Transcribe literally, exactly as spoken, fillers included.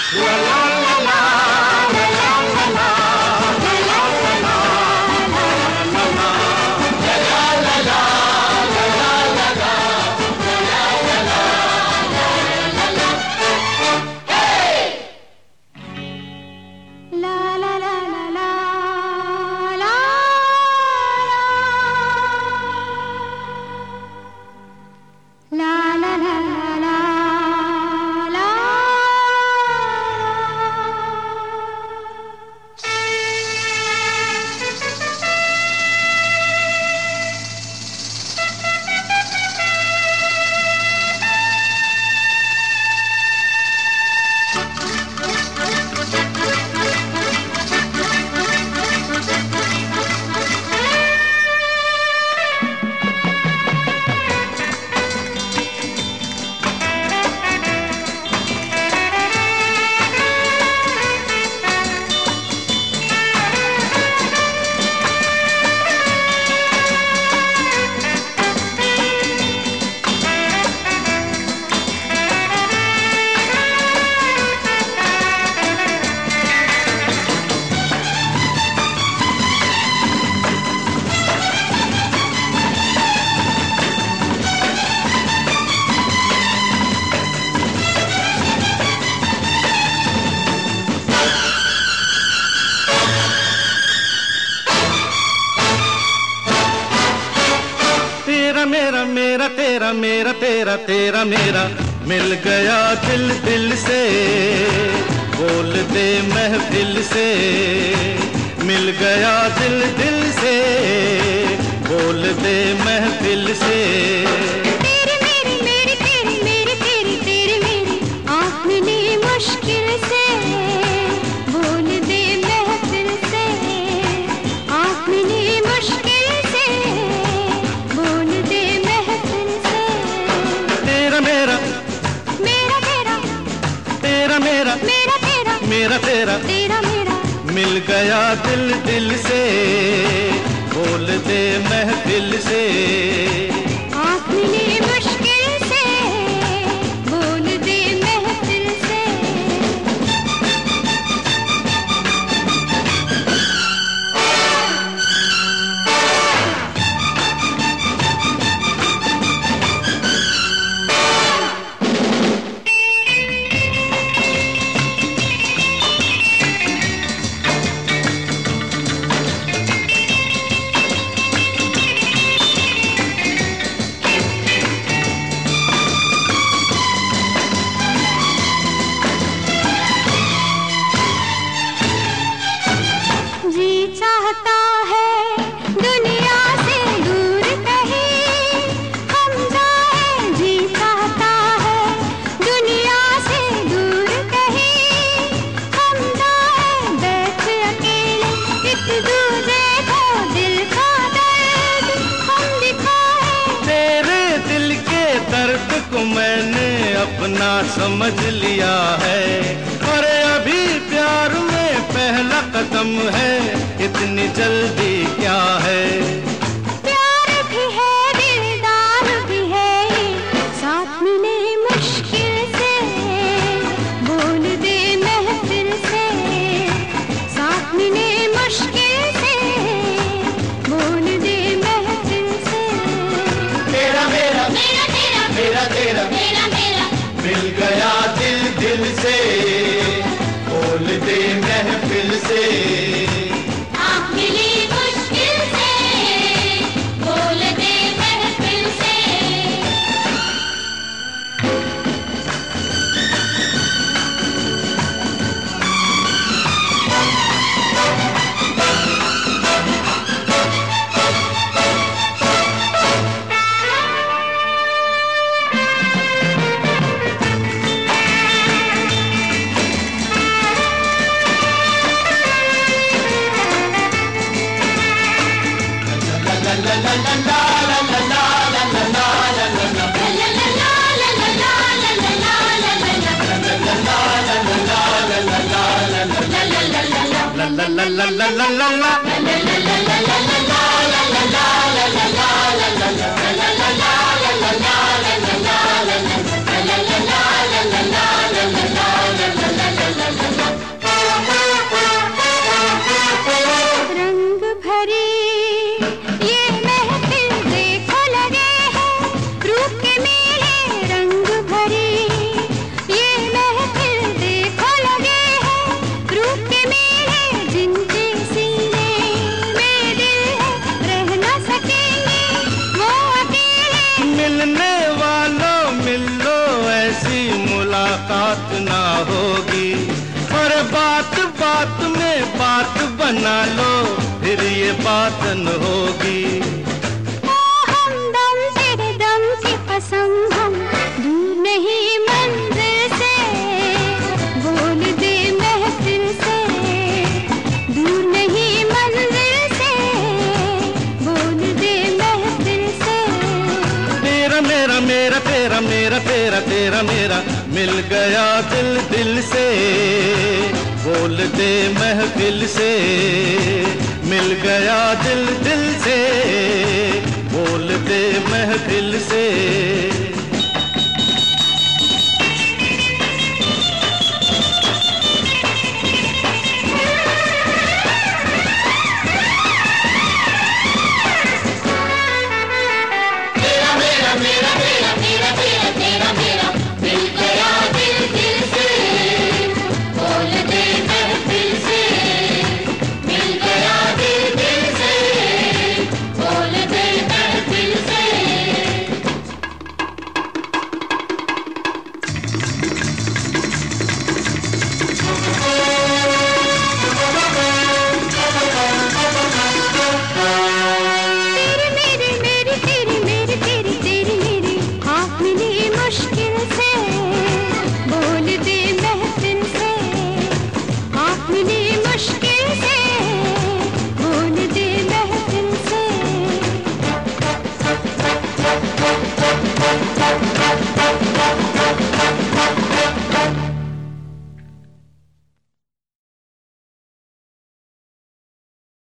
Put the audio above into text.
मेरा मेरा तेरा मेरा तेरा तेरा मेरा मिल गया दिल दिल से, बोल दे महफिल से। मिल गया दिल दिल से, बोल दे महफिल से। तेरे मेरे मेरे तेरे मेरे तेरे तेरे मेरे आँख मिली मुश्किल से, बोल दे महफिल से। आँख मिली मुश्किल से, बोल दे महफिल से। तेरा मेरा मेरा तेरा तेरा मेरा मेरा तेरा मेरा तेरा तेरा मेरा मिल गया दिल दिल से, बोल दे महफिल से। आँख मिली मुश्किल से, बोल दे महफिल से। जी चाहता है दुनिया से दूर कहीं हम जाएं, जी चाहता है दुनिया से दूर कहीं हम जाएं। बैठ अकेले एक दूजे को दिल का दर्द हम दिखाएं। तेरे दिल के दर्द को मैंने अपना समझ लिया है, अरे अभी प्यार में पहला कदम है, इतनी जल्दी क्या है। प्यार भी है दिलदार भी है, साथ मिले मुश्किल से, बोल दे महफिल से। साथ मिले मुश्किल से, बोल दे महफिल से। तेरा मेरा मेरा तेरा मेरा तेरा मेरा मेरा मिल गया दिल दिल से, बोल दे महफिल से। आँख मिली मुश्किल से, बोल दे महफिल से। La la la la la la la. La बात ना होगी। और बात बात में बात बना लो, फिर ये बात न होगी। ओ हमदम तेरे दम की कसम, हम दूर नहीं मंजिल से, बोल दे महफिल से, दूर नहीं मंजिल से, बोल दे महफिल से। तेरा मेरा मेरा तेरा मेरा तेरा तेरा मेरा मिल गया दिल दिल से, बोल दे महफिल से। मिल गया दिल दिल से, बोल दे महफिल से।